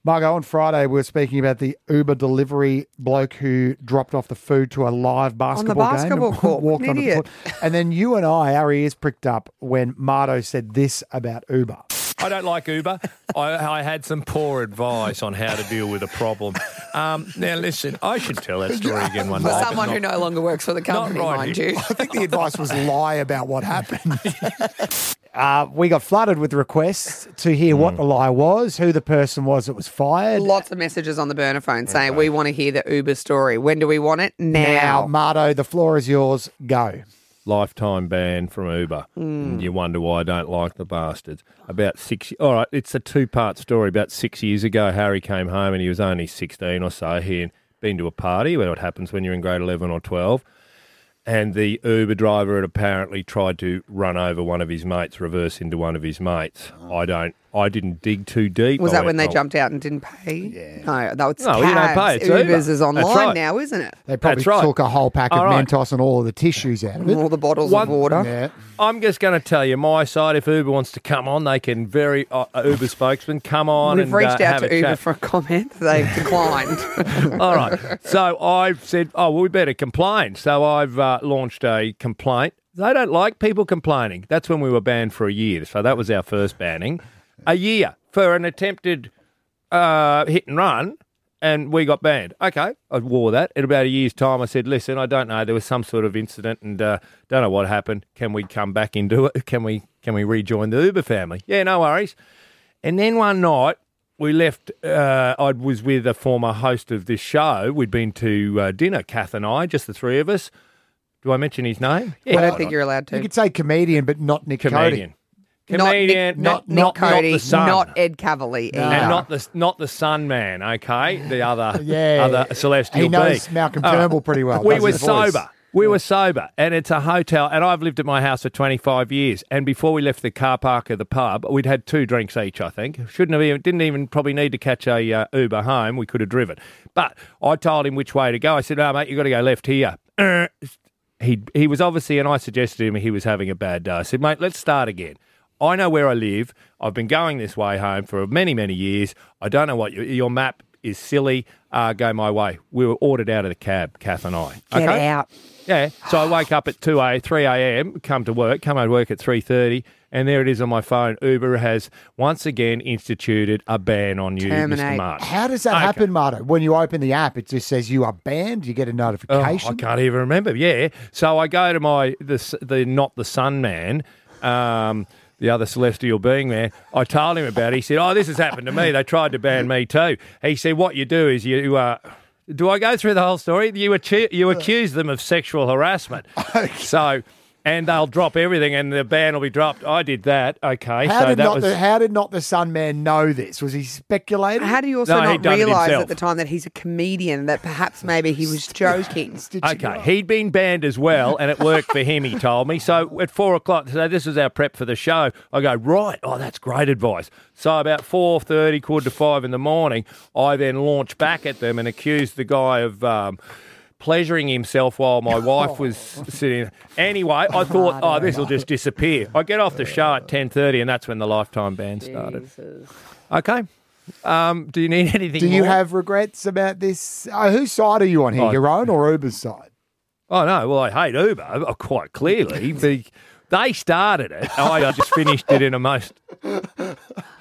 Margo, on Friday, we were speaking about the Uber delivery bloke who dropped off the food to a live basketball game. basketball and court. walked An onto the idiot. court. And then you and I, our ears pricked up when Marto said this about Uber. I don't like Uber. I had some poor advice on how to deal with a problem. Now, listen, I should tell that story again one For day. someone who no longer works for the company, right mind here. you. I think the advice was lie about what happened. We got flooded with requests to hear what the lie was, who the person was that was fired. Lots of messages on the burner phone saying, we want to hear the Uber story. When do we want it? Now. Marto, the floor is yours. Go. Lifetime ban from Uber. And you wonder why I don't like the bastards. All right, it's a two-part story. About 6 years ago, Harry came home and he was only 16 or so. He had been to a party, where it happens when you're in grade 11 or 12. And the Uber driver had apparently tried to run over one of his mates, reverse into one of his mates. I didn't dig too deep. Was that when they jumped out and didn't pay? Yeah. No, that was No, you don't pay. It's Uber's Uber. is online That's right. now, isn't it? They probably That's right. took a whole pack of All right. Mentos and all of the tissues out of it. All the bottles of water. Yeah. I'm just going to tell you my side. If Uber wants to come on, they can Uber spokesman, come on We've and reached out have to a Uber chat. for a comment. They've declined. All right. So I've said, we better complain. So I've launched a complaint. They don't like people complaining. That's when we were banned for a year. So that was our first banning. A year for an attempted hit and run, and we got banned. Okay, I wore that. In about a year's time, I said, listen, I don't know. There was some sort of incident and don't know what happened. Can we come back into it? Can we rejoin the Uber family? Yeah, no worries. And then one night, we left, I was with a former host of this show. We'd been to dinner, Kath and I, just the three of us. Do I mention his name? I don't think you're allowed to. You could say comedian, but not Nick Comedian. Cody. Comedian, Not Nick Cody, the Sun. not Ed Cavalier. And not the Sun Man, okay? The other Yeah. other celestial He knows being. Malcolm Turnbull pretty well. We does were his voice. sober. We were sober, and it's a hotel, and I've lived at my house for 25 years, and before we left the car park of the pub, we'd had 2 drinks each, I think. Didn't even probably need to catch a Uber home. We could have driven. But I told him which way to go. I said, mate, you've got to go left here. He was obviously, and I suggested to him he was having a bad day. I said, mate, let's start again. I know where I live. I've been going this way home for many, many years. I don't know what your map is silly. Go my way. We were ordered out of the cab, Kath and I. Get out. Yeah. So I wake up at 3 a.m., come to work at 3:30, and there it is on my phone. Uber has once again instituted a ban on you, Terminate. Mr. Martin. How does that happen, Marto? When you open the app, it just says you are banned. You get a Oh, notification. I can't even remember. Yeah. So I go to the not the Sun Man, the other celestial being there. I told him about it. He said, this has happened to me. They tried to ban me too. He said, what you do is you... do I go through the whole story? You accuse them of sexual harassment. So... And they'll drop everything, and the ban will be dropped. I did that. Okay, How so did that not was. How did not the Sun Man know this? Was he speculating? How do you also No, he'd not done it realise himself. at the time that he's a comedian, that perhaps maybe he was joking? Okay, he'd been banned as well, and it worked for him, he told me. So at 4 o'clock, so this was our prep for the show, I go, right, that's great advice. So about 4:30, 4:45 in the morning, I then launched back at them and accused the guy of pleasuring himself while my wife was sitting. Anyway, I thought, this will just disappear. I get off the show at 10:30, and that's when the lifetime ban started. Jesus. Okay. Do you need anything Do you more? have regrets about this? Whose side are you on here? Your own or Uber's side? Oh, no. Well, I hate Uber, quite clearly. They started it. I just finished it in a most